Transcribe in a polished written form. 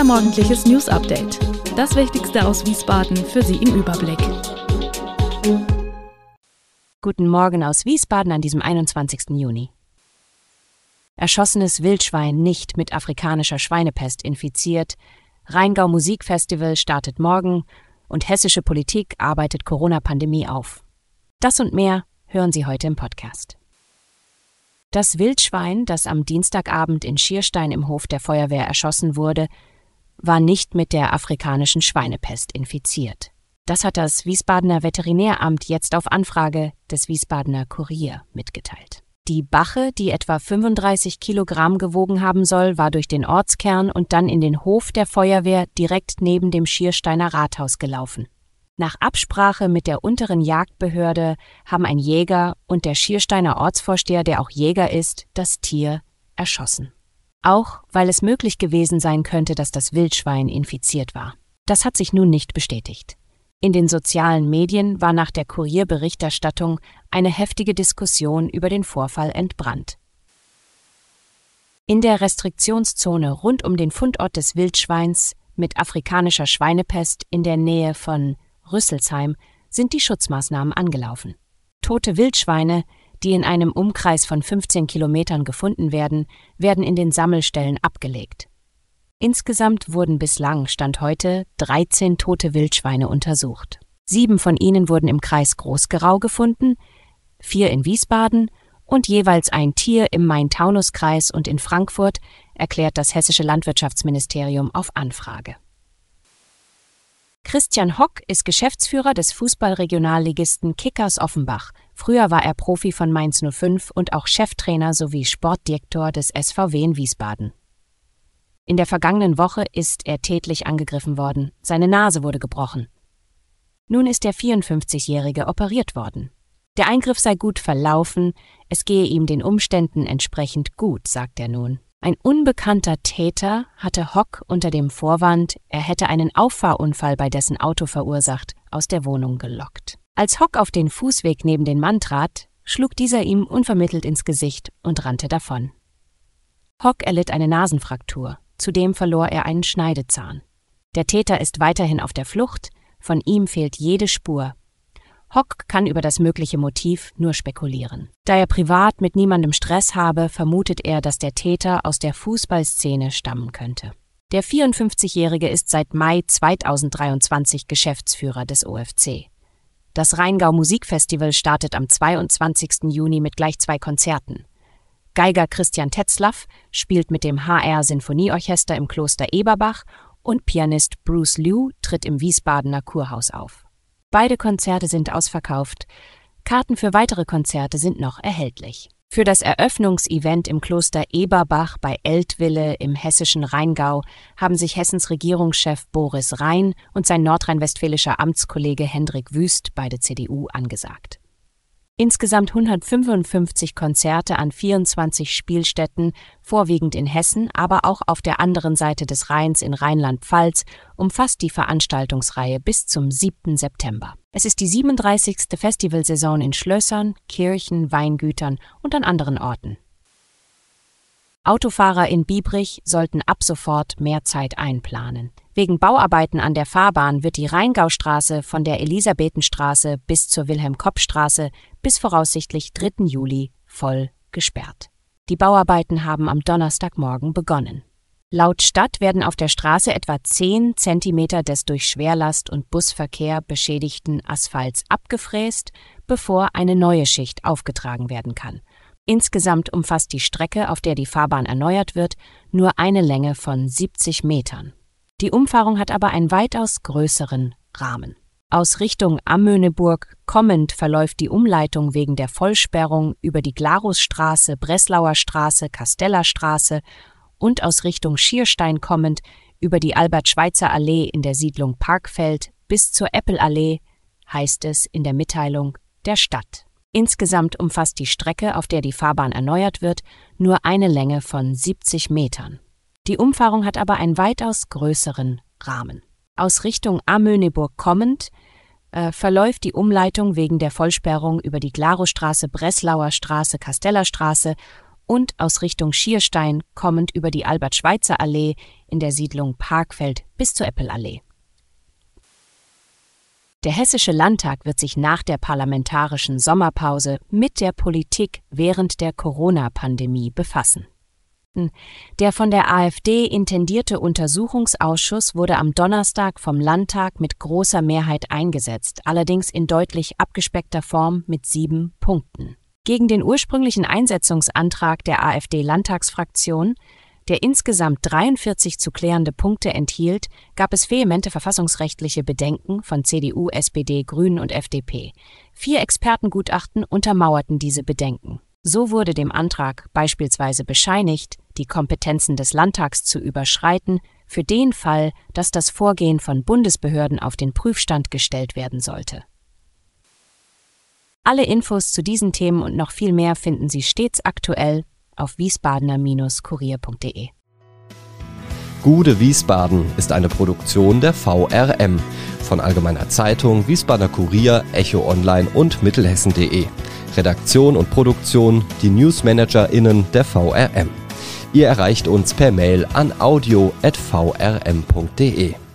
Unser morgendliches News-Update. Das Wichtigste aus Wiesbaden für Sie im Überblick. Guten Morgen aus Wiesbaden an diesem 21. Juni. Erschossenes Wildschwein nicht mit afrikanischer Schweinepest infiziert, Rheingau Musikfestival startet morgen und hessische Politik arbeitet Corona-Pandemie auf. Das und mehr hören Sie heute im Podcast. Das Wildschwein, das am Dienstagabend in Schierstein im Hof der Feuerwehr erschossen wurde, war nicht mit der afrikanischen Schweinepest infiziert. Das hat das Wiesbadener Veterinäramt jetzt auf Anfrage des Wiesbadener Kurier mitgeteilt. Die Bache, die etwa 35 Kilogramm gewogen haben soll, war durch den Ortskern und dann in den Hof der Feuerwehr direkt neben dem Schiersteiner Rathaus gelaufen. Nach Absprache mit der unteren Jagdbehörde haben ein Jäger und der Schiersteiner Ortsvorsteher, der auch Jäger ist, das Tier erschossen. Auch weil es möglich gewesen sein könnte, dass das Wildschwein infiziert war. Das hat sich nun nicht bestätigt. In den sozialen Medien war nach der Kurierberichterstattung eine heftige Diskussion über den Vorfall entbrannt. In der Restriktionszone rund um den Fundort des Wildschweins mit afrikanischer Schweinepest in der Nähe von Rüsselsheim sind die Schutzmaßnahmen angelaufen. Tote Wildschweine, die in einem Umkreis von 15 Kilometern gefunden werden, werden in den Sammelstellen abgelegt. Insgesamt wurden bislang, Stand heute, 13 tote Wildschweine untersucht. 7 von ihnen wurden im Kreis Groß-Gerau gefunden, 4 in Wiesbaden und jeweils ein Tier im Main-Taunus-Kreis und in Frankfurt, erklärt das Hessische Landwirtschaftsministerium auf Anfrage. Christian Hock ist Geschäftsführer des Fußballregionalligisten Kickers Offenbach. Früher war er Profi von Mainz 05 und auch Cheftrainer sowie Sportdirektor des SVW in Wiesbaden. In der vergangenen Woche ist er tätlich angegriffen worden. Seine Nase wurde gebrochen. Nun ist der 54-Jährige operiert worden. Der Eingriff sei gut verlaufen, es gehe ihm den Umständen entsprechend gut, sagt er nun. Ein unbekannter Täter hatte Hock unter dem Vorwand, er hätte einen Auffahrunfall bei dessen Auto verursacht, aus der Wohnung gelockt. Als Hock auf den Fußweg neben den Mann trat, schlug dieser ihm unvermittelt ins Gesicht und rannte davon. Hock erlitt eine Nasenfraktur, zudem verlor er einen Schneidezahn. Der Täter ist weiterhin auf der Flucht, von ihm fehlt jede Spur. Hock kann über das mögliche Motiv nur spekulieren. Da er privat mit niemandem Stress habe, vermutet er, dass der Täter aus der Fußballszene stammen könnte. Der 54-Jährige ist seit Mai 2023 Geschäftsführer des OFC. Das Rheingau Musikfestival startet am 22. Juni mit gleich 2 Konzerten. Geiger Christian Tetzlaff spielt mit dem HR Sinfonieorchester im Kloster Eberbach und Pianist Bruce Liu tritt im Wiesbadener Kurhaus auf. Beide Konzerte sind ausverkauft. Karten für weitere Konzerte sind noch erhältlich. Für das Eröffnungsevent im Kloster Eberbach bei Eltville im hessischen Rheingau haben sich Hessens Regierungschef Boris Rhein und sein nordrhein-westfälischer Amtskollege Hendrik Wüst, beide CDU, angesagt. Insgesamt 155 Konzerte an 24 Spielstätten, vorwiegend in Hessen, aber auch auf der anderen Seite des Rheins in Rheinland-Pfalz, umfasst die Veranstaltungsreihe bis zum 7. September. Es ist die 37. Festivalsaison in Schlössern, Kirchen, Weingütern und an anderen Orten. Autofahrer in Biebrich sollten ab sofort mehr Zeit einplanen. Wegen Bauarbeiten an der Fahrbahn wird die Rheingaustraße von der Elisabethenstraße bis zur Wilhelm-Kopp-Straße bis voraussichtlich 3. Juli voll gesperrt. Die Bauarbeiten haben am Donnerstagmorgen begonnen. Laut Stadt werden auf der Straße etwa 10 Zentimeter des durch Schwerlast- und Busverkehr beschädigten Asphalts abgefräst, bevor eine neue Schicht aufgetragen werden kann. Insgesamt umfasst die Strecke, auf der die Fahrbahn erneuert wird, nur eine Länge von 70 Metern. Die Umfahrung hat aber einen weitaus größeren Rahmen. Aus Richtung Amöneburg kommend verläuft die Umleitung wegen der Vollsperrung über die Glarusstraße, Breslauer Straße, Kasteller Straße und aus Richtung Schierstein kommend über die Albert-Schweitzer-Allee in der Siedlung Parkfeld bis zur Eppelallee, heißt es in der Mitteilung der Stadt. Insgesamt umfasst die Strecke, auf der die Fahrbahn erneuert wird, nur eine Länge von 70 Metern. Die Umfahrung hat aber einen weitaus größeren Rahmen. Aus Richtung Amöneburg kommend verläuft die Umleitung wegen der Vollsperrung über die Glarusstraße, Breslauer Straße, Kasteller Straße und aus Richtung Schierstein kommend über die Albert-Schweitzer-Allee in der Siedlung Parkfeld bis zur Eppelallee. Der Hessische Landtag wird sich nach der parlamentarischen Sommerpause mit der Politik während der Corona-Pandemie befassen. Der von der AfD intendierte Untersuchungsausschuss wurde am Donnerstag vom Landtag mit großer Mehrheit eingesetzt, allerdings in deutlich abgespeckter Form mit 7 Punkten. Gegen den ursprünglichen Einsetzungsantrag der AfD-Landtagsfraktion, der insgesamt 43 zu klärende Punkte enthielt, gab es vehemente verfassungsrechtliche Bedenken von CDU, SPD, Grünen und FDP. 4 Expertengutachten untermauerten diese Bedenken. So wurde dem Antrag beispielsweise bescheinigt, die Kompetenzen des Landtags zu überschreiten, für den Fall, dass das Vorgehen von Bundesbehörden auf den Prüfstand gestellt werden sollte. Alle Infos zu diesen Themen und noch viel mehr finden Sie stets aktuell auf wiesbadener-kurier.de. Gude Wiesbaden ist eine Produktion der VRM von Allgemeiner Zeitung, Wiesbadener Kurier, Echo Online und Mittelhessen.de. Redaktion und Produktion die NewsmanagerInnen der VRM. Ihr erreicht uns per Mail an audio@vrm.de.